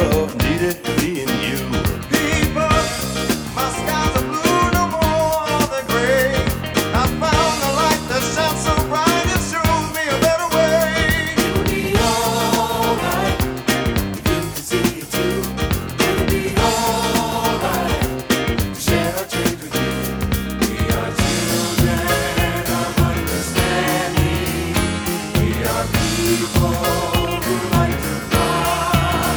love needed me and you. People, my skies are blue, no more are they gray. I found the light that shines so bright, it shows me a better way. It'll be alright if you can see it too. It'll be alright to share our dreams with you. We are children of understanding. We are people who like to fly.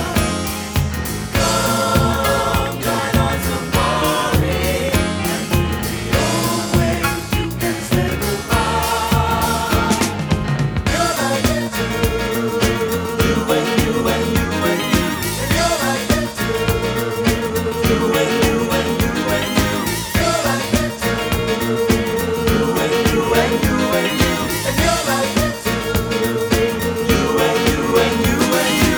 Come join our safari, and through the old ways you can say goodbye. You're like it too. You and you and you and you. And you're like it too. You and you and you and you. You're like it too. You and you and you and you. And you're like it too. You and you and you and you.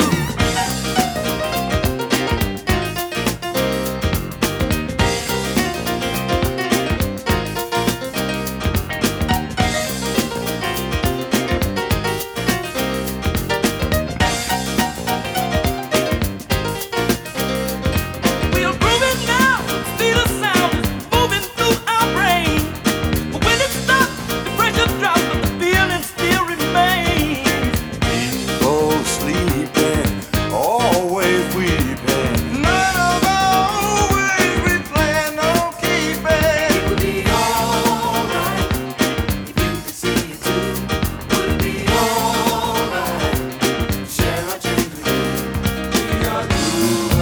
We are grooving now, speed of sound is moving through our brain. But when it stops, the pressure drops, but the feeling still remains. People sleeping, always weeping. None of always we plan on keeping. It'll be alright if you can see it too. It'll be alright to share our dreams with you. We are grooving